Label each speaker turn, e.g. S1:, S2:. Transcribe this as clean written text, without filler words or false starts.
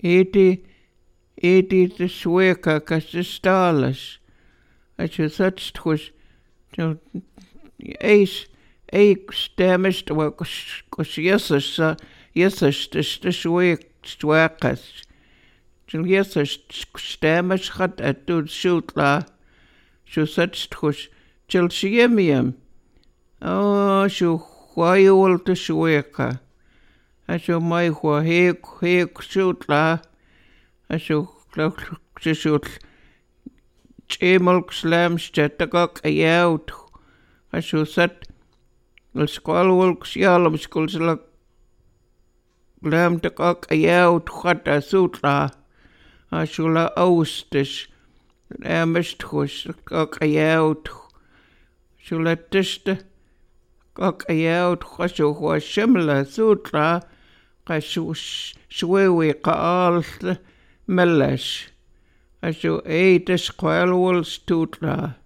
S1: edi de sueka kas de stalas. Asju satstkus ei stemest wa kus Jesus de suekas. Til Jesus stemes hat du schutla. Sju satstkus til siemiam. Sju huajul de sueka. Asju mai hua heek schutla. Asju klok Tjemolk slamstettakak ajaut. Asju sat skalvolk sjalomskulsella lämtakak ajaut hata sutla. Asjulla austes lämesthus kak ajaut. Asjulla testa kak ajaut asju hua shimla sutla. Asju swewi kaalta mellas. Asju ei des kwalwol stutla.